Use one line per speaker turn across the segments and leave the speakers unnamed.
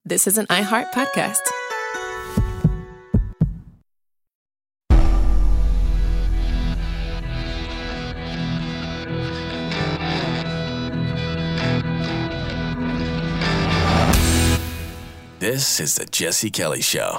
This is an iHeart podcast.
This is the Jesse Kelly Show.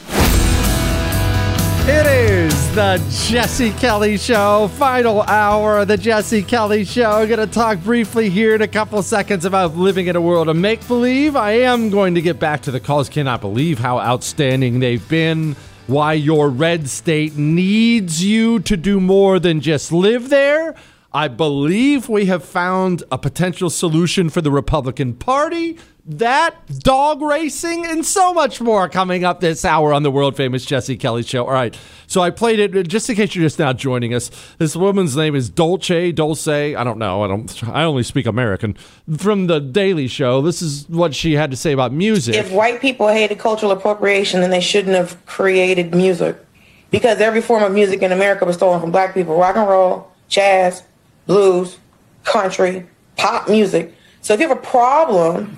It is the Jesse Kelly Show, final hour of the Jesse Kelly Show. I'm going to talk briefly here in a couple seconds about living in a world of make-believe. I am going to get back to the calls. Cannot believe how outstanding they've been. Why your red state needs you to do more than just live there. I believe we have found a potential solution for the Republican Party. That, dog racing, and so much more coming up this hour on the world-famous Jesse Kelly Show. All right, so I played it, just in case you're just now joining us. This woman's name is Dulce, I don't know, I only speak American, from The Daily Show. This is what she had to say about music.
If white people hated cultural appropriation, then they shouldn't have created music. Because every form of music in America was stolen from black people. Rock and roll, jazz, blues, country, pop music. So if you have a problem...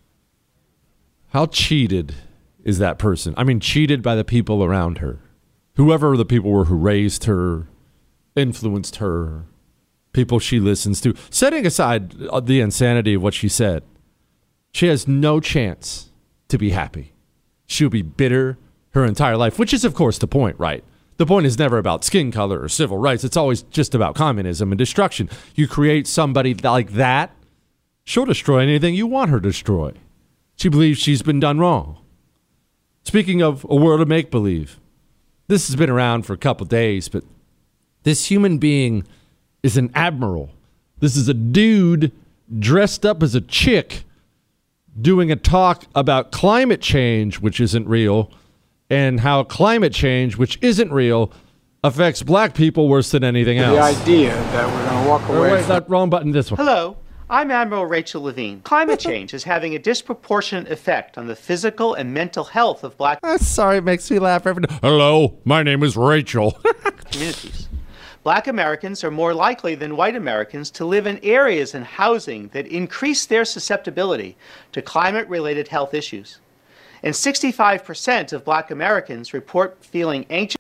How cheated is that person? I mean, cheated by the people around her. Whoever the people were who raised her, influenced her, people she listens to. Setting aside the insanity of what she said, she has no chance to be happy. She'll be bitter her entire life, which is, of course, the point, right? The point is never about skin color or civil rights. It's always just about communism and destruction. You create somebody like that, she'll destroy anything you want her to destroy. She believes she's been done wrong. Speaking of a world of make-believe, this has been around for a couple days, but this human being is an admiral. This is a dude dressed up as a chick doing a talk about climate change, which isn't real, and how climate change, which isn't real, affects black people worse than anything else.
The idea that we're going to walk away
Wait, that wrong button, this one.
Hello. I'm Admiral Rachel Levine. Climate change is having a disproportionate effect on the physical and mental health of black
Sorry, it makes me laugh every day. Hello, my name is Rachel.
communities. Black Americans are more likely than white Americans to live in areas and housing that increase their susceptibility to climate-related health issues. And 65% of black Americans report feeling anxious.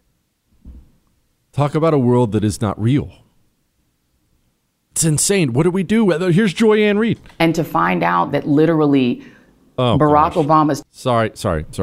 Talk about a world that is not real. It's insane. What do we do? Here's Joy-Ann Reid.
And to find out that literally Barack Obama's...
Sorry.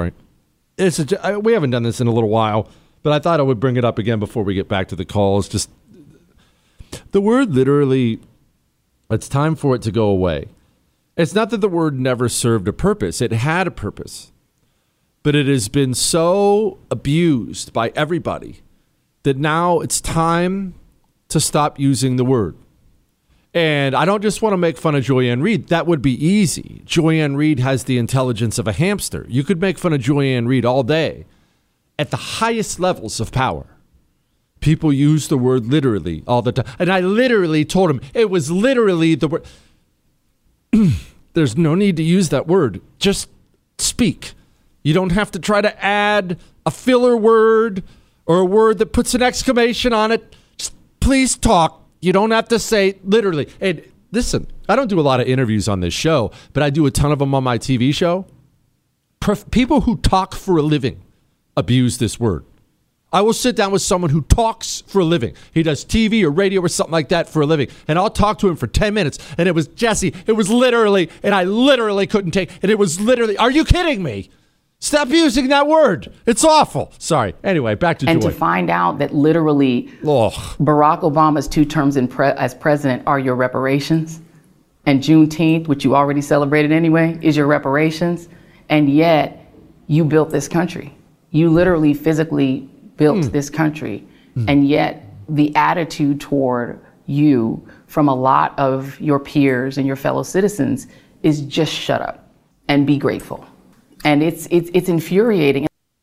We haven't done this in a little while, but I thought I would bring it up again before we get back to the calls. Just the word literally, it's time for it to go away. It's not that the word never served a purpose. It had a purpose. But it has been so abused by everybody that now it's time to stop using the word. And I don't just want to make fun of Joy-Ann Reid. That would be easy. Joy-Ann Reid has the intelligence of a hamster. You could make fun of Joy-Ann Reid all day. At the highest levels of power, people use the word literally all the time. And I literally told him it was literally the word. There's no need to use that word. Just speak. You don't have to try to add a filler word or a word that puts an exclamation on it. Just please talk. You don't have to say literally. And listen, I don't do a lot of interviews on this show, but I do a ton of them on my TV show. People who talk for a living abuse this word. I will sit down with someone who talks for a living. He does TV or radio or something like that for a living. And I'll talk to him for 10 minutes. And it was Jesse. It was literally, and I literally couldn't take, and it was literally, are you kidding me? Stop using that word. It's awful. Sorry. Anyway, back to Joy.
And to find out that literally Barack Obama's 2 terms as president are your reparations, and Juneteenth, which you already celebrated anyway, is your reparations, and yet you built this country. You literally physically built this country, and yet the attitude toward you from a lot of your peers and your fellow citizens is just shut up and be grateful. And it's infuriating.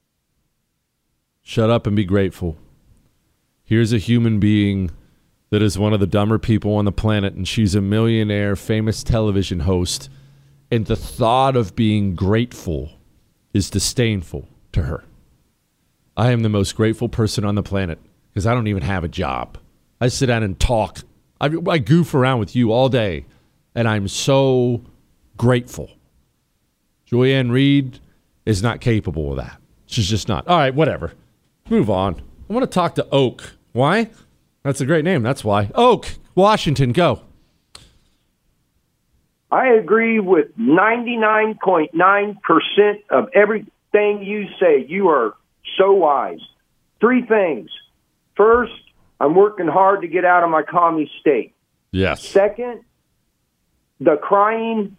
Shut up and be grateful. Here's a human being that is one of the dumber people on the planet, and she's a millionaire, famous television host, and the thought of being grateful is disdainful to her. I am the most grateful person on the planet because I don't even have a job. I sit down and talk. I goof around with you all day, and I'm so grateful. Joy-Ann Reid is not capable of that. She's just not. All right, whatever. Move on. I want to talk to Oak. Why? That's a great name. That's why. Oak, Washington, go.
I agree with 99.9% of everything you say. You are so wise. 3 things. First, I'm working hard to get out of my commie state.
Yes.
Second, the crying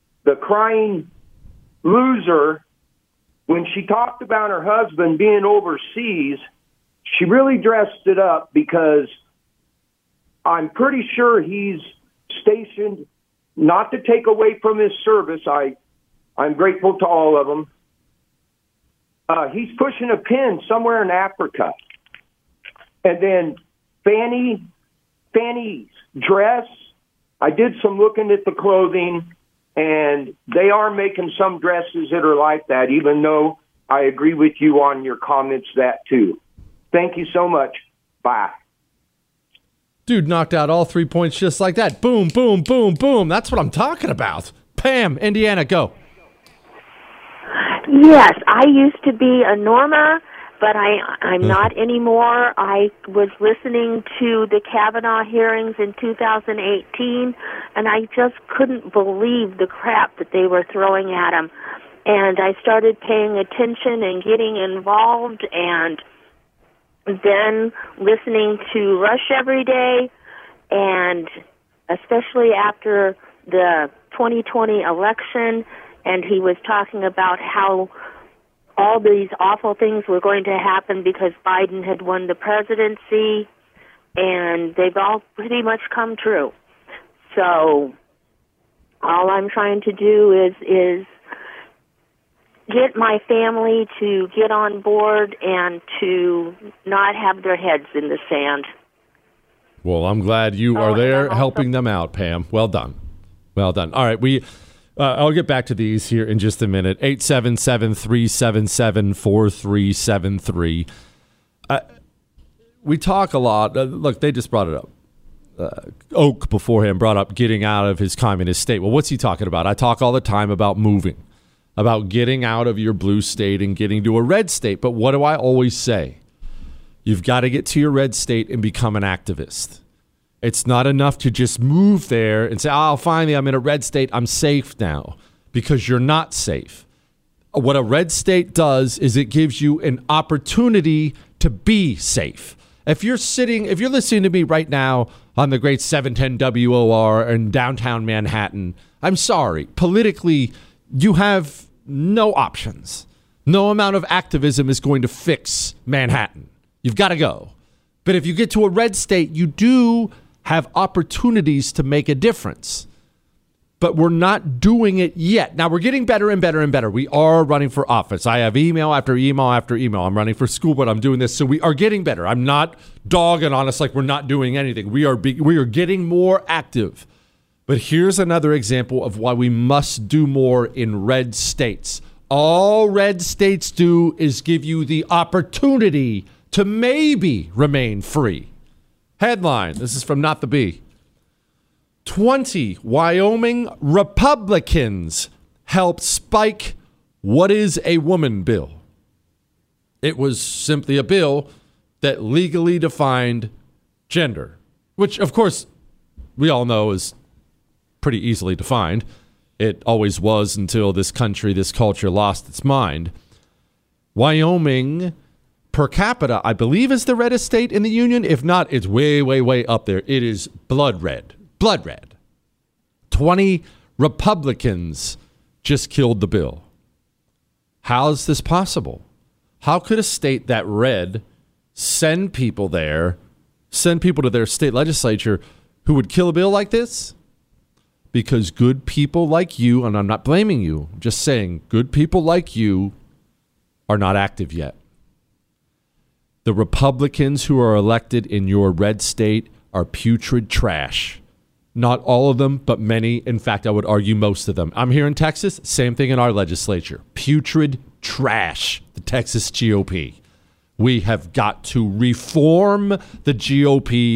loser, when she talked about her husband being overseas, she really dressed it up because I'm pretty sure he's stationed, not to take away from his service. I'm grateful to all of them. He's pushing a pin somewhere in Africa. And then Fanny's dress, I did some looking at the clothing, and they are making some dresses that are like that, even though I agree with you on your comments that too. Thank you so much. Bye.
Dude knocked out all 3 points just like that. Boom, boom, boom, boom. That's what I'm talking about. Pam, Indiana, go.
Yes, I used to be a Norma, but I'm not anymore. I was listening to the Kavanaugh hearings in 2018, and I just couldn't believe the crap that they were throwing at him. And I started paying attention and getting involved, and then listening to Rush every day, and especially after the 2020 election, and he was talking about how all these awful things were going to happen because Biden had won the presidency, and they've all pretty much come true. So all I'm trying to do is get my family to get on board and to not have their heads in the sand.
Well, I'm glad you are there helping them out, Pam. Well done. Well done. All right, I'll get back to these here in just a minute. 877-377-4373. We talk a lot. Look, they just brought it up. Oak beforehand brought up getting out of his communist state. Well, what's he talking about? I talk all the time about moving, about getting out of your blue state and getting to a red state. But what do I always say? You've got to get to your red state and become an activist. It's not enough to just move there and say, oh, finally, I'm in a red state. I'm safe now, because you're not safe. What a red state does is it gives you an opportunity to be safe. If you're listening to me right now on the great 710 WOR in downtown Manhattan, I'm sorry. Politically, you have no options. No amount of activism is going to fix Manhattan. You've got to go. But if you get to a red state, you do have opportunities to make a difference. But we're not doing it yet. Now, we're getting better and better and better. We are running for office. I have email after email after email. I'm running for school, but I'm doing this. So we are getting better. I'm not dogging on us like we're not doing anything. We are getting more active. But here's another example of why we must do more in red states. All red states do is give you the opportunity to maybe remain free. Headline, this is from Not the Bee. 20 Wyoming Republicans helped spike What is a Woman bill. It was simply a bill that legally defined gender, which, of course, we all know is pretty easily defined. It always was until this country, this culture lost its mind. Wyoming, per capita, I believe is the reddest state in the union. If not, it's way, way, way up there. It is blood red. Blood red. 20 Republicans just killed the bill. How is this possible? How could a state that red send people to their state legislature who would kill a bill like this? Because good people like you, and I'm not blaming you, I'm just saying good people like you are not active yet. The Republicans who are elected in your red state are putrid trash. Not all of them, but many. In fact, I would argue most of them. I'm here in Texas. Same thing in our legislature. Putrid trash, the Texas GOP. We have got to reform the GOP's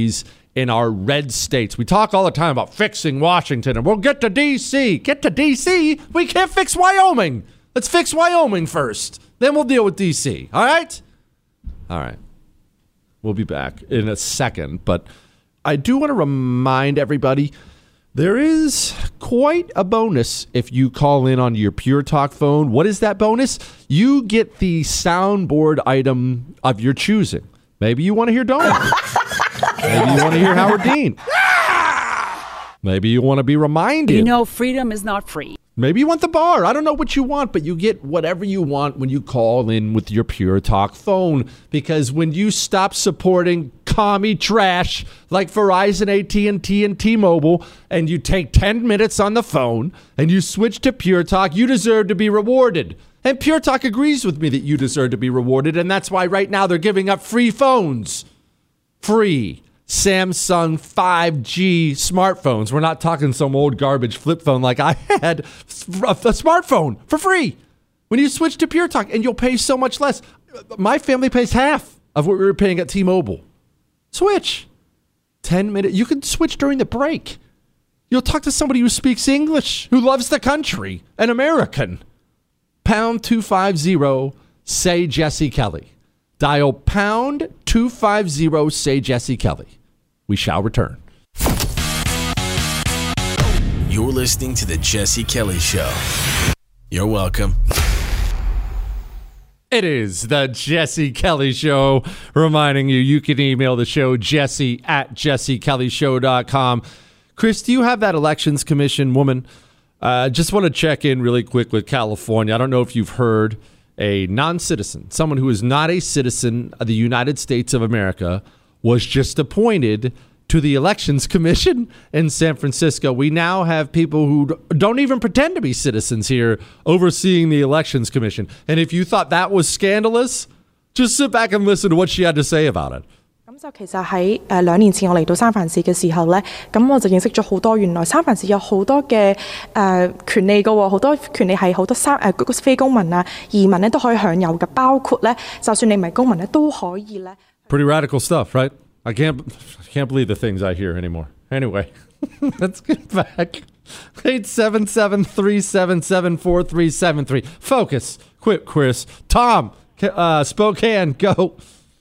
in our red states. We talk all the time about fixing Washington, and we'll get to D.C. Get to D.C.? We can't fix Wyoming. Let's fix Wyoming first. Then we'll deal with D.C. All right? All right. We'll be back in a second, but I do want to remind everybody there is quite a bonus if you call in on your Pure Talk phone. What is that bonus? You get the soundboard item of your choosing. Maybe you want to hear Donald. Maybe you want to hear Howard Dean. Maybe you want to be reminded.
You know, freedom is not free.
Maybe you want the bar. I don't know what you want, but you get whatever you want when you call in with your Pure Talk phone. Because when you stop supporting commie trash like Verizon, AT&T, and T-Mobile, and you take 10 minutes on the phone and you switch to Pure Talk, you deserve to be rewarded. And Pure Talk agrees with me that you deserve to be rewarded, and that's why right now they're giving up free phones. Free Samsung 5G smartphones. We're not talking some old garbage flip phone like I had. A smartphone for free when you switch to Pure Talk, and you'll pay so much less. My family pays half of what we were paying at T-Mobile. Switch. 10 minutes. You can switch during the break. You'll talk to somebody who speaks English, who loves the country, an American. Pound 250, say Jesse Kelly. Dial pound 250, say Jesse Kelly. We shall return.
You're listening to The Jesse Kelly Show. You're welcome.
It is The Jesse Kelly Show, reminding you can email the show, jesse@jessekellyshow.com. Chris, do you have that Elections Commission woman? Just want to check in really quick with California. I don't know if you've heard a non-citizen, someone who is not a citizen of the United States of America, was just appointed to the Elections Commission in San Francisco. We now have people who don't even pretend to be citizens here overseeing the Elections Commission. And if you thought that was scandalous, just sit back and listen to what she had to say about it.
咁就其實喺2年前我嚟到三藩市嘅時候咧，咁我就認識咗好多原來三藩市有好多嘅權利嘅喎，好多權利係好多非公民啊、移民咧都可以享有嘅，包括咧就算你唔係公民咧都可以咧。
Pretty radical stuff, right? I can't believe the things I hear anymore. Anyway, let's get back. 877-377-4373. Focus. Quit, Chris. Tom, Spokane, go.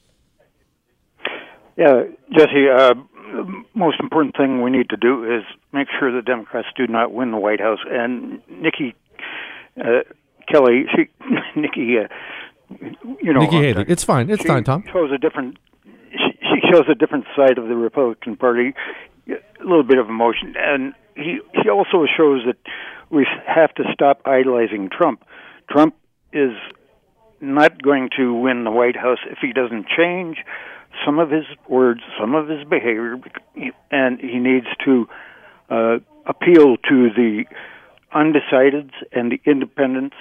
Yeah, Jesse, the most important thing we need to do is make sure the Democrats do not win the White House. And Nikki Kelly, Nikki
Haley. It's fine. It's fine, Tom.
She shows a different side of the Republican Party, a little bit of emotion. And he also shows that we have to stop idolizing Trump. Trump is not going to win the White House if he doesn't change some of his words, some of his behavior, and he needs to appeal to the undecideds and the independents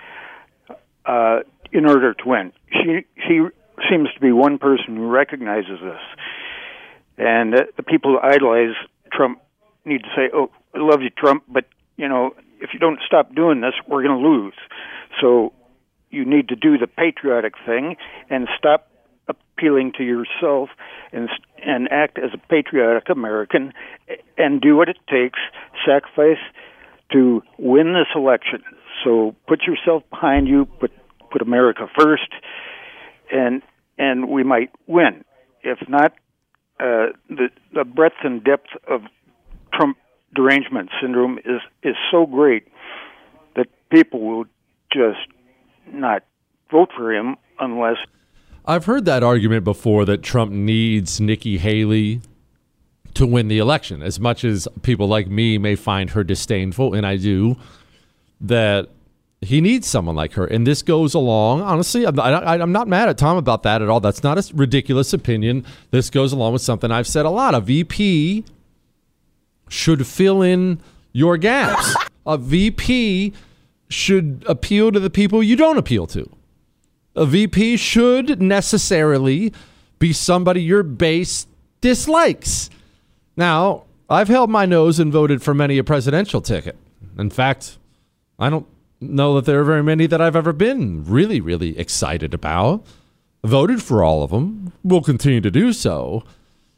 in order to win. She seems to be one person who recognizes this. And the people who idolize Trump need to say, oh, I love you, Trump, but, if you don't stop doing this, we're going to lose. So you need to do the patriotic thing and stop appealing to yourself and act as a patriotic American and do what it takes, sacrifice to win this election. So put yourself behind you, put America first, and we might win. If not, the breadth and depth of Trump derangement syndrome is so great that people will just not vote for him unless...
I've heard that argument before that Trump needs Nikki Haley to win the election. As much as people like me may find her disdainful, and I do, that he needs someone like her. And this goes along, honestly, I'm not mad at Tom about that at all. That's not a ridiculous opinion. This goes along with something I've said a lot. A VP should fill in your gaps. A VP should appeal to the people you don't appeal to. A VP should necessarily be somebody your base dislikes. Now, I've held my nose and voted for many a presidential ticket. In fact, I don't know that there are very many that I've ever been really, really excited about. Voted for all of them. Will continue to do so.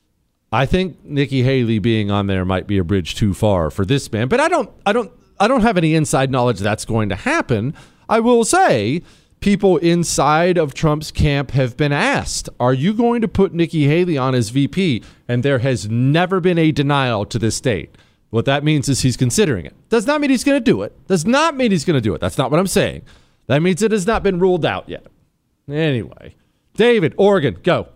I think Nikki Haley being on there might be a bridge too far for this man, but I don't have any inside knowledge that's going to happen. I will say people inside of Trump's camp have been asked, are you going to put Nikki Haley on as VP? And there has never been a denial to this date. What that means is he's considering it. Does not mean he's going to do it. Does not mean he's going to do it. That's not what I'm saying. That means it has not been ruled out yet. Anyway, David, Oregon, go.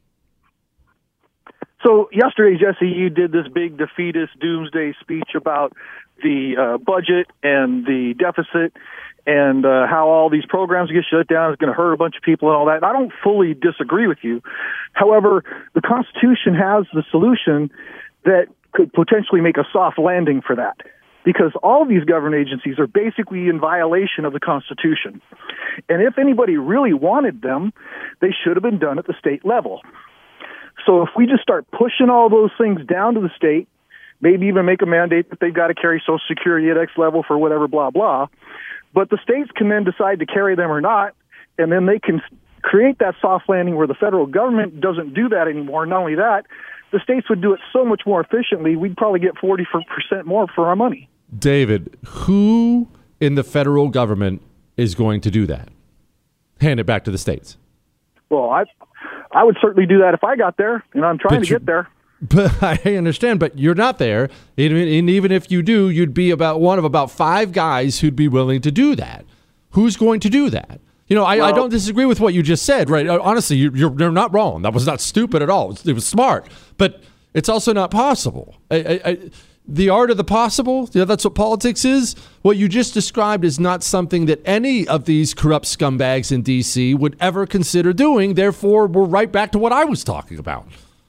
So yesterday, Jesse, you did this big defeatist doomsday speech about the budget and the deficit and how all these programs get shut down is going to hurt a bunch of people and all that. I don't fully disagree with you. However, the Constitution has the solution that could potentially make a soft landing for that, because all of these government agencies are basically in violation of the Constitution. And if anybody really wanted them, they should have been done at the state level. So if we just start pushing all those things down to the state, maybe even make a mandate that they've got to carry Social Security at X level for whatever, blah, blah, but the states can then decide to carry them or not, and then they can create that soft landing where the federal government doesn't do that anymore. Not only that, the states would do it so much more efficiently, we'd probably get 40% more for our money.
David, who in the federal government is going to do that? Hand it back to the states.
Well, I would certainly do that if I got there, and I'm trying to get there.
But I understand, but you're not there. And even if you do, you'd be one of about 5 guys who'd be willing to do that. Who's going to do that? You know, I don't disagree with what you just said, right? Honestly, you're not wrong. That was not stupid at all. It was smart. But it's also not possible. The art of the possible, that's what politics is. What you just described is not something that any of these corrupt scumbags in D.C. would ever consider doing. Therefore, we're right back to what I was talking about.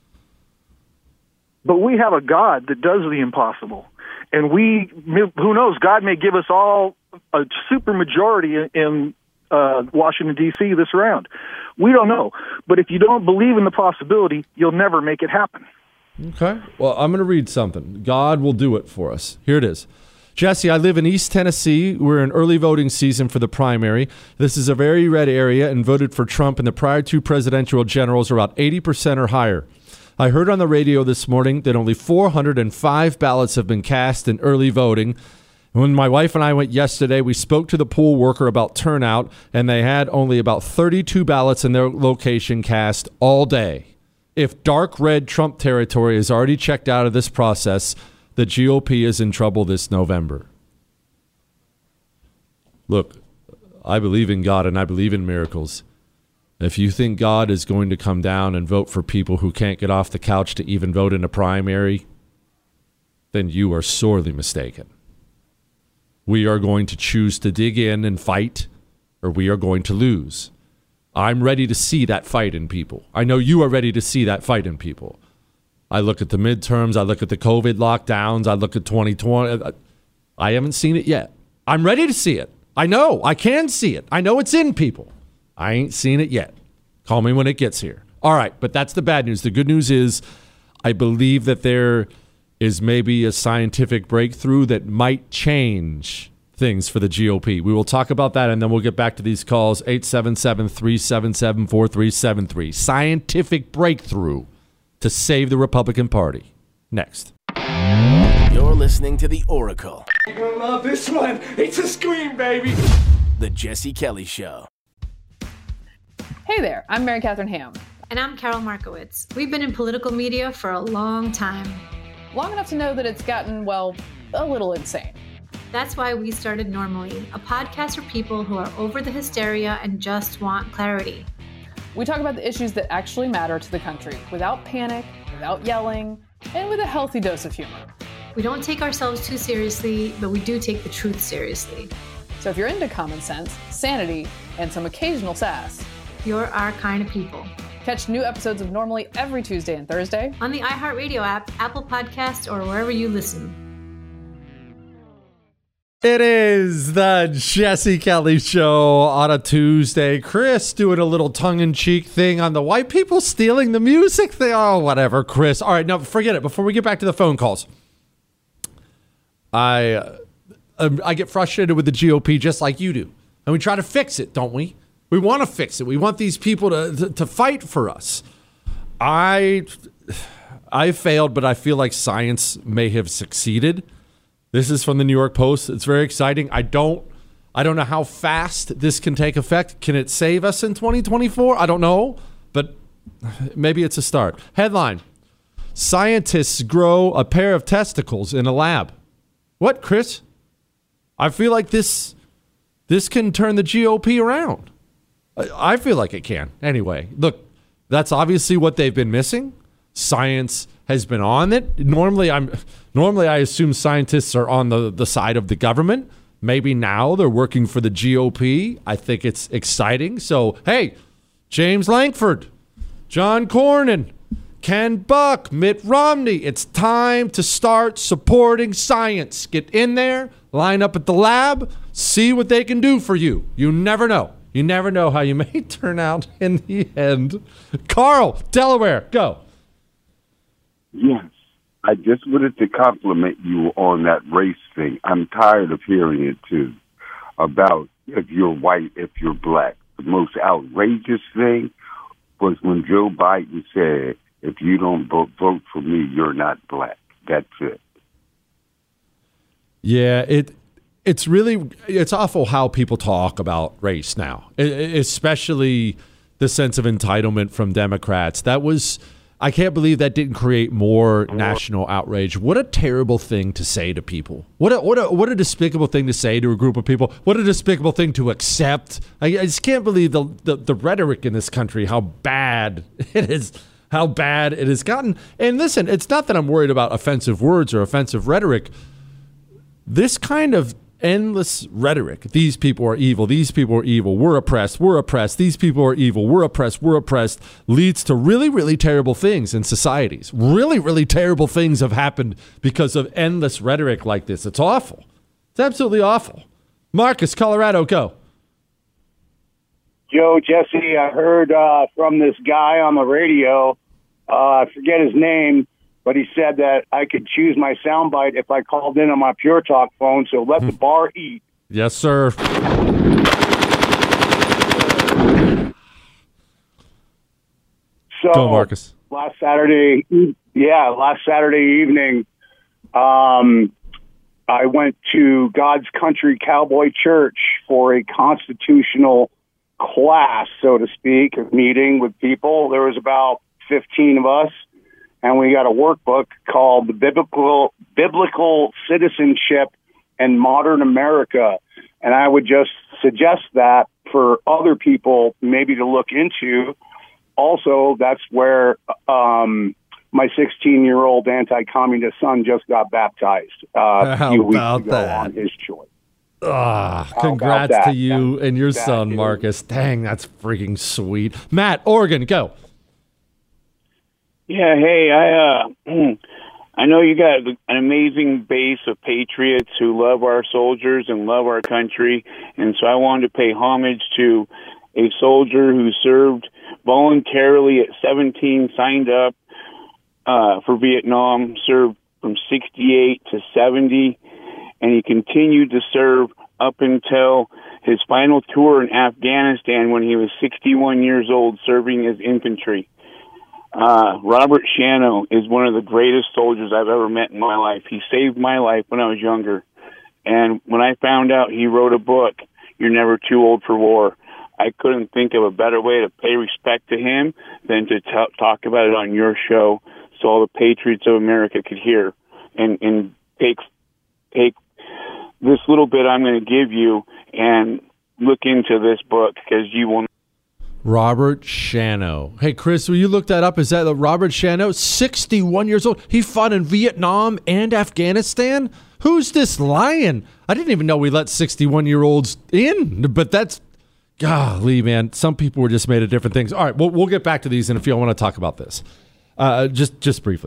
But we have a God that does the impossible. And who knows, God may give us all a super majority in Washington, D.C. this round. We don't know. But if you don't believe in the possibility, you'll never make it happen.
Okay. Well, I'm going to read something. God will do it for us. Here it is. Jesse, I live in East Tennessee. We're in early voting season for the primary. This is a very red area and voted for Trump, and the prior 2 presidential generals are about 80% or higher. I heard on the radio this morning that only 405 ballots have been cast in early voting. When my wife and I went yesterday, we spoke to the poll worker about turnout, and they had only about 32 ballots in their location cast all day. If dark red Trump territory is already checked out of this process, the GOP is in trouble this November. Look, I believe in God and I believe in miracles. If you think God is going to come down and vote for people who can't get off the couch to even vote in a primary, then you are sorely mistaken. We are going to choose to dig in and fight, or we are going to lose. I'm ready to see that fight in people. I know you are ready to see that fight in people. I look at the midterms. I look at the COVID lockdowns. I look at 2020. I haven't seen it yet. I'm ready to see it. I know. I can see it. I know it's in people. I ain't seen it yet. Call me when it gets here. All right, but that's the bad news. The good news is I believe that there is maybe a scientific breakthrough that might change things for the GOP. We will talk about that, and then we'll get back to these calls. 877-377-4373. Scientific breakthrough to save the Republican Party. Next.
You're listening to The Oracle.
You're going to love this one. It's a scream, baby.
The Jesse Kelly Show.
Hey there, I'm Mary Catherine Ham.
And I'm Carol Markowitz. We've been in political media for a long time.
Long enough to know that it's gotten, well, a little insane.
That's why we started Normally, a podcast for people who are over the hysteria and just want clarity.
We talk about the issues that actually matter to the country without panic, without yelling, and with a healthy dose of humor.
We don't take ourselves too seriously, but we do take the truth seriously.
So if you're into common sense, sanity, and some occasional sass,
you're our kind of people.
Catch new episodes of Normally every Tuesday and Thursday
on the iHeartRadio app, Apple Podcasts, or wherever you listen.
It is the Jesse Kelly Show on a Tuesday. Chris doing a little tongue-in-cheek thing on the white people stealing the music thing. Oh, whatever, Chris. All right, no, forget it. Before we get back to the phone calls, I get frustrated with the GOP just like you do. And we try to fix it, don't we? We want to fix it. We want these people to fight for us. I I failed, but I feel like science may have succeeded. This is from the New York Post. It's very exciting. I don't know how fast this can take effect. Can it save us in 2024? I don't know, but maybe it's a start. Headline: Scientists grow a pair of testicles in a lab. What, Chris? I feel like this can turn the GOP around. I feel like it can. Anyway, look, that's obviously what they've been missing. Science has been on it. Normally I assume scientists are on the side of the government. Maybe now they're working for the GOP. I think it's exciting. So, hey, James Lankford, John Cornyn, Ken Buck, Mitt Romney, it's time to start supporting science. Get in there, line up at the lab, see what they can do for you. You never know. You never know how you may turn out in the end. Carl, Delaware, go.
Yes. I just wanted to compliment you on that race thing. I'm tired of hearing it, too, about if you're white, if you're black. The most outrageous thing was when Joe Biden said, if you don't vote for me, you're not black. That's it.
Yeah, it's awful how people talk about race now, especially the sense of entitlement from Democrats. I can't believe that didn't create more national outrage. What a terrible thing to say to people. What a despicable thing to say to a group of people. What a despicable thing to accept. I just can't believe the rhetoric in this country, how bad it is, how bad it has gotten. And listen, it's not that I'm worried about offensive words or offensive rhetoric. This kind of endless rhetoric. These people are evil. These people are evil. We're oppressed. We're oppressed. These people are evil. We're oppressed. We're oppressed. Leads to really, really terrible things in societies. Really, really terrible things have happened because of endless rhetoric like this. It's awful. It's absolutely awful. Marcus, Colorado, go.
Joe, Jesse, I heard from this guy on the radio. I forget his name. But he said that I could choose my soundbite if I called in on my Pure Talk phone, so let the bar eat.
Yes, sir.
So,
go, Marcus.
Last Saturday evening, I went to God's Country Cowboy Church for a constitutional class, so to speak, a meeting with people. There was about 15 of us. And we got a workbook called the Biblical Citizenship and Modern America. And I would just suggest that for other people maybe to look into. Also, that's where my 16-year-old anti-communist son just got baptized a few weeks ago on his choice.
Congrats to you and your son, Marcus. Dang, that's freaking sweet. Matt, Oregon, go.
Yeah, hey, I know you got an amazing base of patriots who love our soldiers and love our country, and so I wanted to pay homage to a soldier who served voluntarily at 17, signed up for Vietnam, served from 68 to 70, and he continued to serve up until his final tour in Afghanistan when he was 61 years old, serving as infantry. Robert Shano is one of the greatest soldiers I've ever met in my life. He saved my life when I was younger. And when I found out he wrote a book, You're Never Too Old for War, I couldn't think of a better way to pay respect to him than to talk about it on your show so all the patriots of America could hear and take this little bit I'm going to give you and look into this book because you will.
Robert Shano. Hey, Chris, will you look that up? Is that Robert Shano? 61 years old. He fought in Vietnam and Afghanistan? Who's this lion? I didn't even know we let 61-year-olds in, but that's, golly, man. Some people were just made of different things. All right, we'll get back to these in a few. I want to talk about this. Just briefly.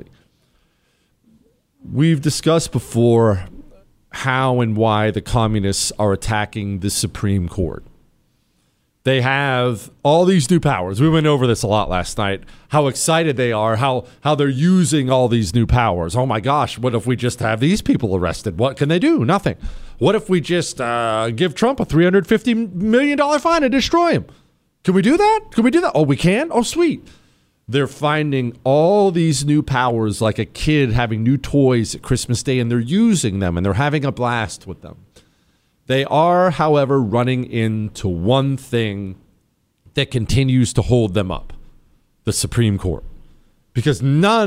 We've discussed before how and why the communists are attacking the Supreme Court. They have all these new powers. We went over this a lot last night, how excited they are, how they're using all these new powers. Oh, my gosh, what if we just have these people arrested? What can they do? Nothing. What if we just give Trump a $350 million fine and destroy him? Can we do that? Can we do that? Oh, we can? Oh, sweet. They're finding all these new powers, like a kid having new toys at Christmas Day, and they're using them, and they're having a blast with them. They are, however, running into one thing that continues to hold them up: the Supreme Court. Because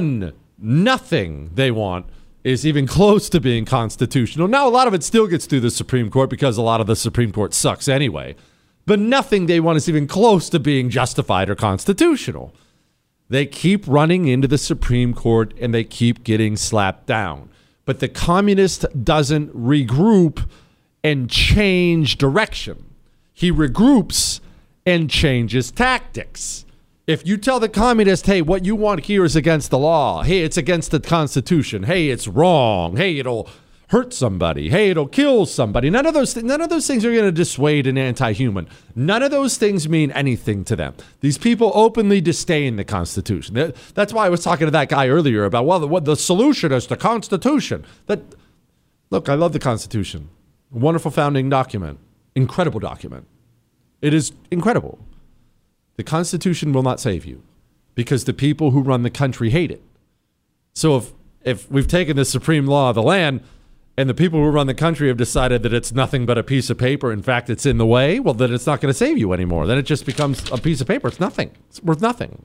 nothing they want is even close to being constitutional. Now, a lot of it still gets through the Supreme Court because a lot of the Supreme Court sucks anyway. But nothing they want is even close to being justified or constitutional. They keep running into the Supreme Court and they keep getting slapped down. But the communist doesn't regroup and change direction. He regroups and changes tactics. If you tell the communist, hey, what you want here is against the law. Hey, it's against the Constitution. Hey, it's wrong. Hey, it'll hurt somebody. Hey, it'll kill somebody. None of those things are going to dissuade an anti-human. None of those things mean anything to them. These people openly disdain the Constitution. That's why I was talking to that guy earlier about, well, what the solution is the Constitution. Look, I love the Constitution. A wonderful founding document. Incredible document. It is incredible. The Constitution will not save you because the people who run the country hate it. So if we've taken the supreme law of the land and the people who run the country have decided that it's nothing but a piece of paper, in fact, it's in the way, well, then it's not going to save you anymore. Then it just becomes a piece of paper. It's nothing. It's worth nothing.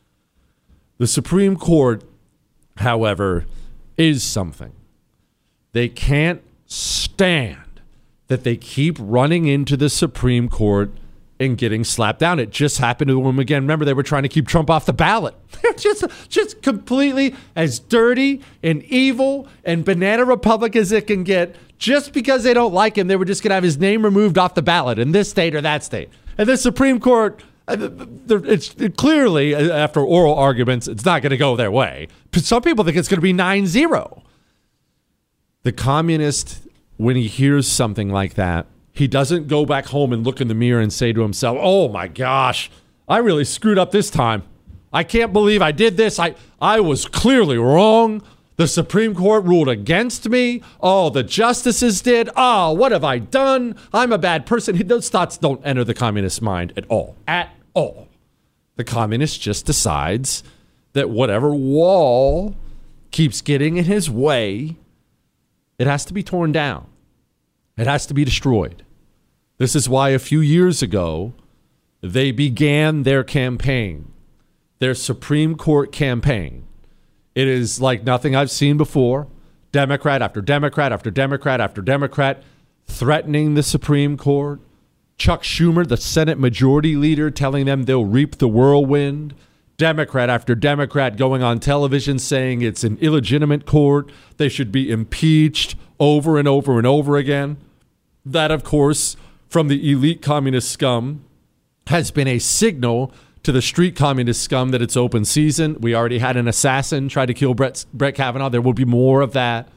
The Supreme Court, however, is something. They can't stand that they keep running into the Supreme Court and getting slapped down. It just happened to them again. Remember, they were trying to keep Trump off the ballot. They're just completely as dirty and evil and banana republic as it can get. Just because they don't like him, they were just going to have his name removed off the ballot in this state or that state. And the Supreme Court, it's clearly, after oral arguments, it's not going to go their way. Some people think it's going to be 9-0. The communist, when he hears something like that, he doesn't go back home and look in the mirror and say to himself, oh my gosh, I really screwed up this time. I can't believe I did this. I was clearly wrong. The Supreme Court ruled against me. Oh, the justices did. Oh, what have I done? I'm a bad person. Those thoughts don't enter the communist's mind at all. At all. The communist just decides that whatever wall keeps getting in his way, it has to be torn down. It has to be destroyed. This is why a few years ago, they began their campaign, their Supreme Court campaign. It is like nothing I've seen before. Democrat after Democrat after Democrat after Democrat threatening the Supreme Court. Chuck Schumer, the Senate Majority Leader, telling them they'll reap the whirlwind. Democrat after Democrat going on television saying it's an illegitimate court. They should be impeached over and over and over again. That, of course, from the elite communist scum, has been a signal to the street communist scum that it's open season. We already had an assassin try to kill Brett Kavanaugh. There will be more of that.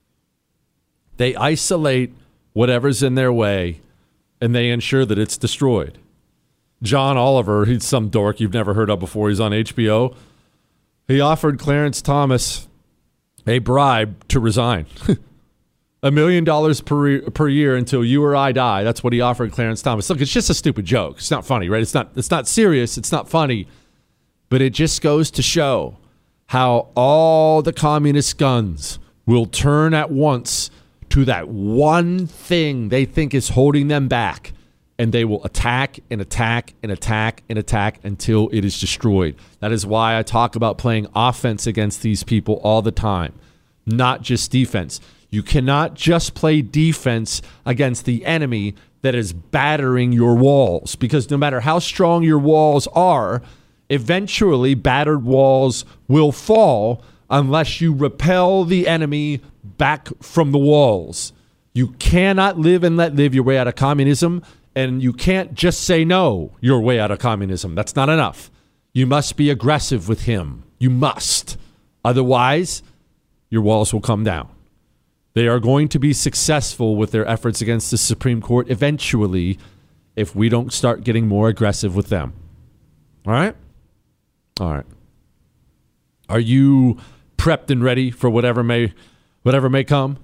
They isolate whatever's in their way, and they ensure that it's destroyed. John Oliver, he's some dork you've never heard of before. He's on HBO. He offered Clarence Thomas a bribe to resign. $1 million per year until you or I die. That's what he offered Clarence Thomas. Look, it's just a stupid joke. It's not funny, right? It's not serious. It's not funny. But it just goes to show how all the communist guns will turn at once to that one thing they think is holding them back. And they will attack and attack and attack and attack until it is destroyed. That is why I talk about playing offense against these people all the time, not just defense. You cannot just play defense against the enemy that is battering your walls, because no matter how strong your walls are, eventually battered walls will fall unless you repel the enemy back from the walls. You cannot live and let live your way out of communism, and you can't just say no your way out of communism. That's not enough. You must be aggressive with him. You must. Otherwise, your walls will come down. They are going to be successful with their efforts against the Supreme Court eventually if we don't start getting more aggressive with them. All right? All right. Are you prepped and ready for whatever may come?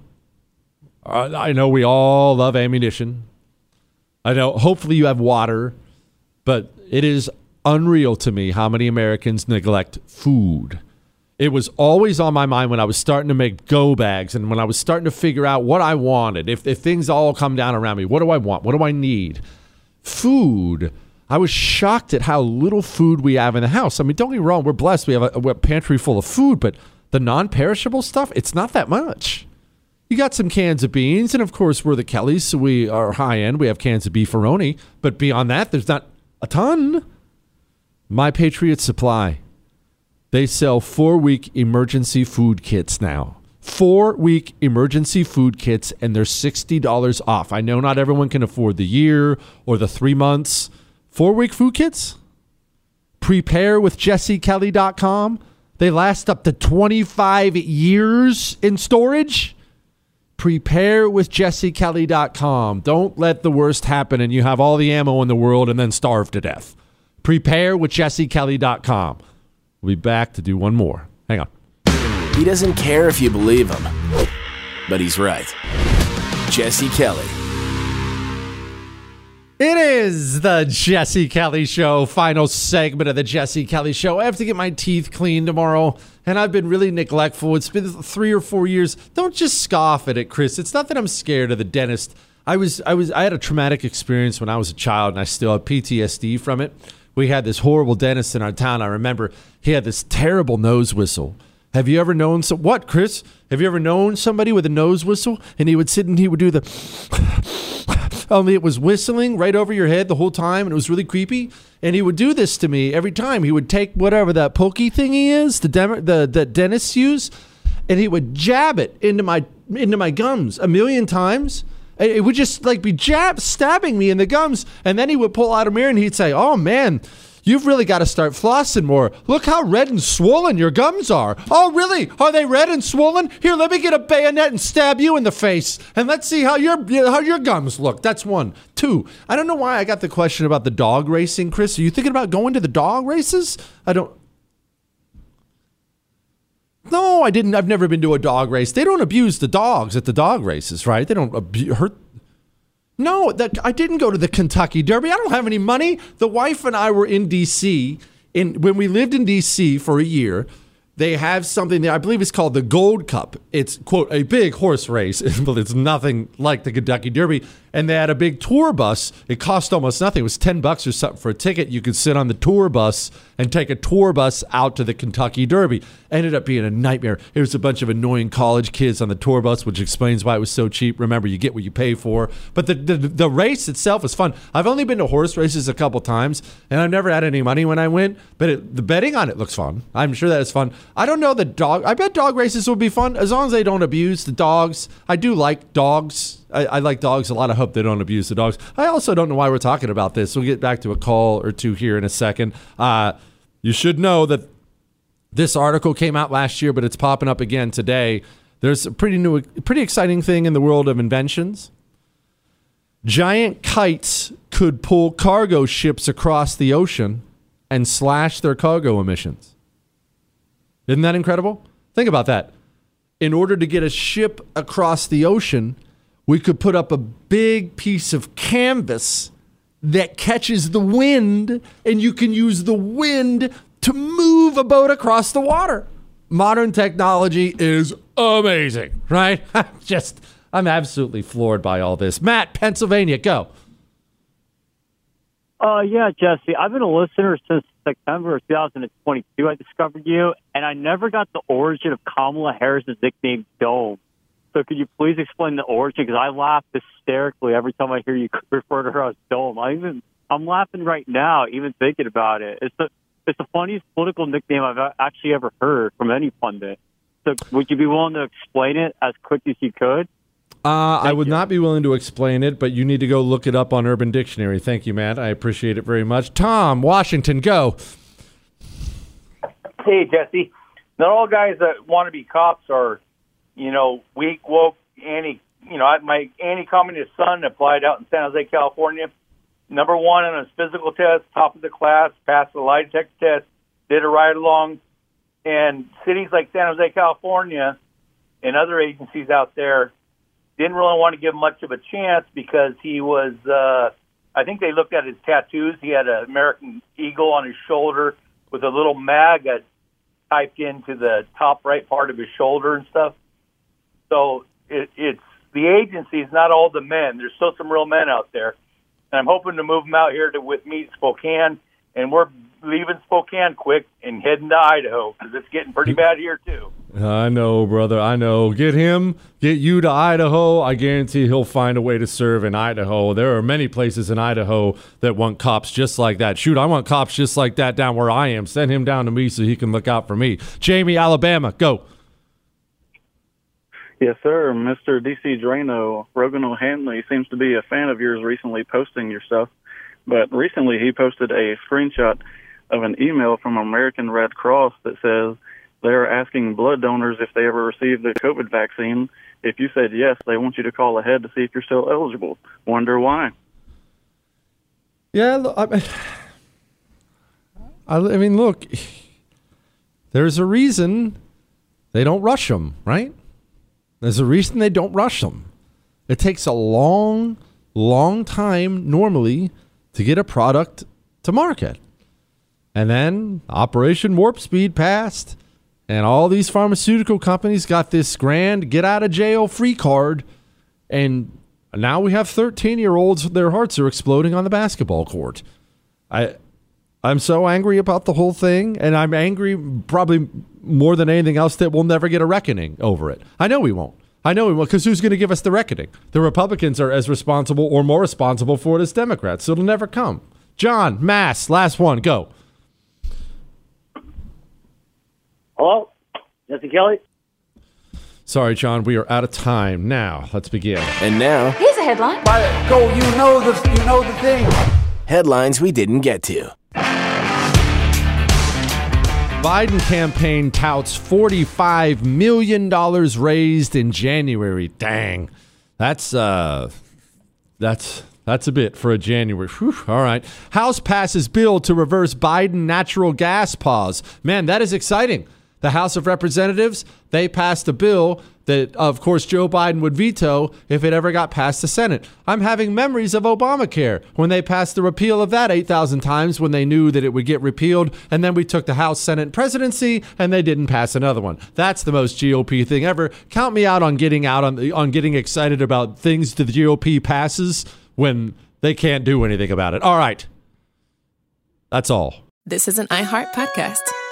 I know we all love ammunition. I know hopefully you have water, but it is unreal to me how many Americans neglect food. It was always on my mind when I was starting to make go bags and when I was starting to figure out what I wanted. If things all come down around me, what do I want? What do I need? Food. I was shocked at how little food we have in the house. I mean, don't get me wrong, we're blessed. We have a pantry full of food, but the non-perishable stuff, it's not that much. You got some cans of beans, and of course, we're the Kellys, so we are high-end. We have cans of beefaroni, but beyond that, there's not a ton. My Patriot Supply. They sell 4-week emergency food kits now. 4-week emergency food kits, and they're $60 off. I know not everyone can afford the year or the 3 months. 4-week food kits? PrepareWithJesseKelly.com. They last up to 25 years in storage. PrepareWithJesseKelly.com. Don't let the worst happen and you have all the ammo in the world and then starve to death. PrepareWithJesseKelly.com. We'll be back to do one more. Hang on.
He doesn't care if you believe him, but he's right. Jesse Kelly.
It is the Jesse Kelly Show, final segment of the Jesse Kelly Show. I have to get my teeth cleaned tomorrow, and I've been really neglectful. It's been 3 or 4 years. Don't just scoff at it, Chris. It's not that I'm scared of the dentist. I had a traumatic experience when I was a child, and I still have PTSD from it. We had this horrible dentist in our town. I remember he had this terrible nose whistle. Have you ever known what, Chris? Have you ever known somebody with a nose whistle? And he would sit and he would do the only it was whistling right over your head the whole time, and it was really creepy. And he would do this to me every time. He would take whatever that pokey thingy is, the dentists use, and he would jab it into my gums 1,000,000 times. It would just like be stabbing me in the gums. And then he would pull out a mirror and he'd say, "Oh man, you've really got to start flossing more. Look how red and swollen your gums are." "Oh really? Are they red and swollen? Here, let me get a bayonet and stab you in the face. And let's see how your gums look." That's 1. 2, I don't know why I got the question about the dog racing, Chris. Are you thinking about going to the dog races? No, I didn't. I've never been to a dog race. They don't abuse the dogs at the dog races, right? They don't hurt. No, I didn't go to the Kentucky Derby. I don't have any money. The wife and I were in D.C. When we lived in D.C. for a year. They have something there, I believe it's called the Gold Cup. It's, quote, a big horse race, but it's nothing like the Kentucky Derby. And they had a big tour bus. It cost almost nothing. It was $10 or something for a ticket. You could sit on the tour bus and take a tour bus out to the Kentucky Derby. Ended up being a nightmare. It was a bunch of annoying college kids on the tour bus, which explains why it was so cheap. Remember, you get what you pay for. But the race itself is fun. I've only been to horse races a couple times, and I've never had any money when I went. But the betting on it looks fun. I'm sure that is fun. I don't know I bet dog races would be fun as long as they don't abuse the dogs. I do like dogs. I like dogs a lot. I hope they don't abuse the dogs. I also don't know why we're talking about this. We'll get back to a call or two here in a second. You should know that this article came out last year, but it's popping up again today. There's a pretty exciting thing in the world of inventions. Giant kites could pull cargo ships across the ocean and slash their cargo emissions. Isn't that incredible? Think about that. In order to get a ship across the ocean, we could put up a big piece of canvas that catches the wind, and you can use the wind to move a boat across the water. Modern technology is amazing, right? I'm absolutely floored by all this. Matt, Pennsylvania, go.
Yeah, Jesse, I've been a listener since September of 2022. I discovered you, and I never got the origin of Kamala Harris's nickname Dome. So could you please explain the origin? Because I laugh hysterically every time I hear you refer to her as Dome. I'm laughing right now, even thinking about it. It's the funniest political nickname I've actually ever heard from any pundit. So would you be willing to explain it as quick as you could?
I would not be willing to explain it, but you need to go look it up on Urban Dictionary. Thank you, Matt. I appreciate it very much. Tom, Washington, go.
Hey, Jesse. Not all guys that want to be cops are, weak, woke, my anti-communist son applied out in San Jose, California. Number 1 on his physical test, top of the class, passed the lie detector test, did a ride-along. And cities like San Jose, California, and other agencies out there didn't really want to give much of a chance because he was I think they looked at his tattoos. He had an American eagle on his shoulder with a little MAGA typed into the top right part of his shoulder and stuff. So it's the agency is not all the men. There's still some real men out there. And I'm hoping to move them out here with me to Spokane. And we're leaving Spokane quick and heading to Idaho because it's getting pretty bad here, too.
I know, brother. I know. Get you to Idaho. I guarantee he'll find a way to serve in Idaho. There are many places in Idaho that want cops just like that. Shoot, I want cops just like that down where I am. Send him down to me so he can look out for me. Jamie, Alabama, go.
Yes, sir. Mr. D.C. Drano, Rogan O'Hanley seems to be a fan of yours recently posting your stuff. But recently he posted a screenshot of an email from American Red Cross that says they're asking blood donors if they ever received the COVID vaccine. If you said yes, they want you to call ahead to see if you're still eligible. Wonder why?
Yeah, I mean, look, there's a reason they don't rush them, right? There's a reason they don't rush them. It takes a long time normally to get a product to market. And then Operation Warp Speed passed, and all these pharmaceutical companies got this grand get-out-of-jail-free card, and now we have 13-year-olds, their hearts are exploding on the basketball court. I'm so angry about the whole thing, and I'm angry probably more than anything else that we'll never get a reckoning over it. I know we won't. Because who's going to give us the reckoning? The Republicans are as responsible or more responsible for it as Democrats, so it'll never come. John, Mass, last one, go.
Hello? Jesse Kelly?
Sorry, John, we are out of time. Now, let's begin.
And now,
Here's a headline.
go, you know the thing. Headlines we didn't get to.
Biden campaign touts $45 million raised in January. Dang. That's a bit for a January. Whew, all right. House passes bill to reverse Biden natural gas pause. Man, that is exciting. The House of Representatives, they passed a bill that, of course, Joe Biden would veto if it ever got past the Senate. I'm having memories of Obamacare when they passed the repeal of that 8,000 times when they knew that it would get repealed. And then we took the House, Senate, presidency, and they didn't pass another one. That's the most GOP thing ever. Count me out on getting excited about things that the GOP passes when they can't do anything about it. All right. That's all.
This is an iHeart podcast.